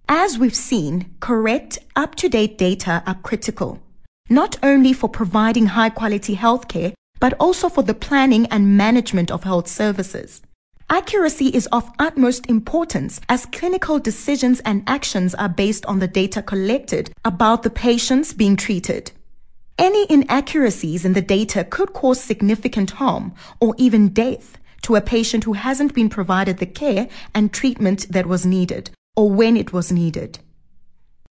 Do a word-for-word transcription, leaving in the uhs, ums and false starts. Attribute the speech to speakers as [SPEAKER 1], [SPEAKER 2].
[SPEAKER 1] As we've seen, correct, up-to-date data are critical, not only for providing high-quality healthcare, but also for the planning and management of health services. Accuracy is of utmost importance as clinical decisions and actions are based on the data collected about the patients being treated. Any inaccuracies in the data could cause significant harm or even death to a patient who hasn't been provided the care and treatment that was needed or when it was needed.